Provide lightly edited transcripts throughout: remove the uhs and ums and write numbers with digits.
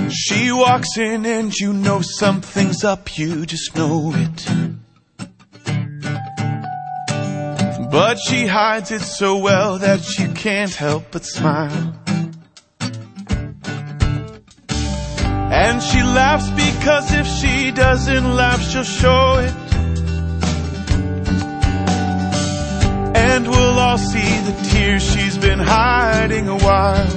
She walks in and you know something's up, you just know it. But she hides it so well that you can't help but smile. And she laughs because if she doesn't laugh, she'll show it. And we'll all see the tears she's been hiding a while.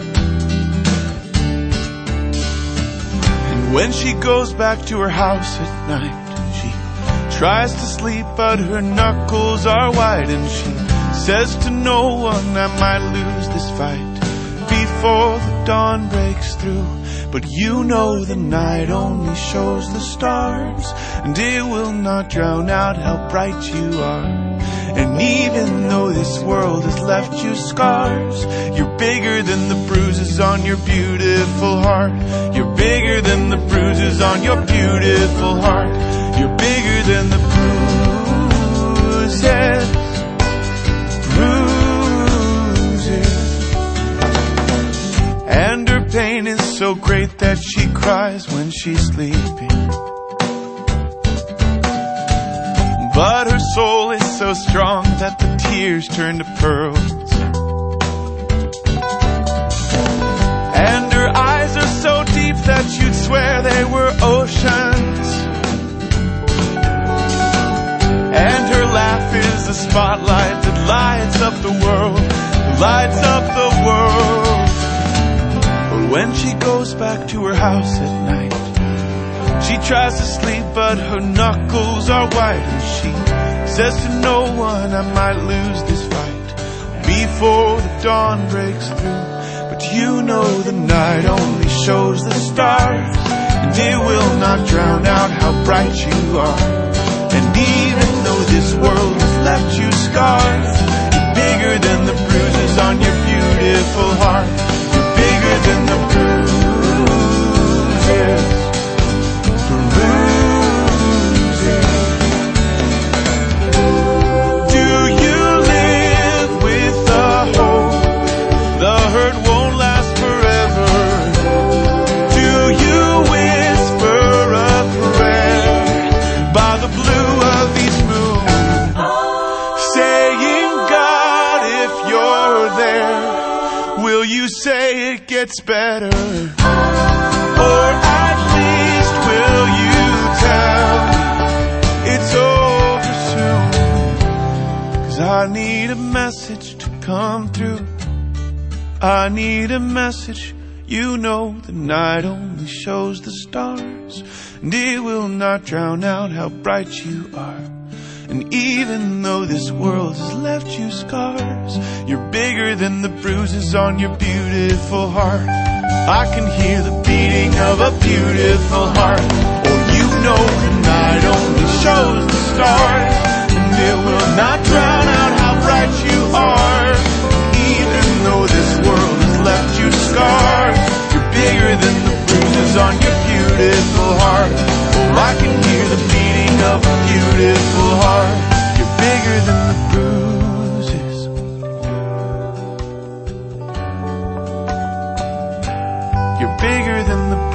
And when she goes back to her house at night, she tries to sleep but her knuckles are white. And she says to no one, I might lose this fight before the dawn breaks through. But you know the night only shows the stars, and it will not drown out how bright you are. And even though this world has left you scars, you're bigger than the bruises on your beautiful heart. You're bigger than the bruises on your beautiful heart. You're bigger than the bruises. And her pain is so great that she cries when she's sleeping. But her soul is so strong that the tears turn to pearls. And her eyes are so deep that you'd swear they were oceans. And her laugh is a spotlight that lights up the world, lights up the world. But when she goes back to her house at night, she tries to sleep but her knuckles are white. And she says to no one, I might lose this fight before the dawn breaks through. But you know the night only shows the stars, and it will not drown out how bright you are. And even though this world has left you scars, you're bigger than the bruises on your beautiful heart. You're bigger than the bruises. Do you live with the hope the hurt won't last forever? Do you whisper a prayer by the blue of each moon, saying, God, if you're there, will you say it gets better? Or at least will you tell me it's over soon? 'Cause I need a message to come through. I need a message. You know the night only shows the stars, and it will not drown out how bright you are. And even though this world has left you scars, you're bigger than the bruises on your beautiful heart. I can hear the beating of a beautiful heart. Oh, you know the night only shows the stars, and it will not drown out how bright you are. Even though this world has left you scars, you're bigger than the bruises on your beautiful heart. Oh, I can hear the beating of a beautiful heart. You're bigger than the bruises. You're bigger than the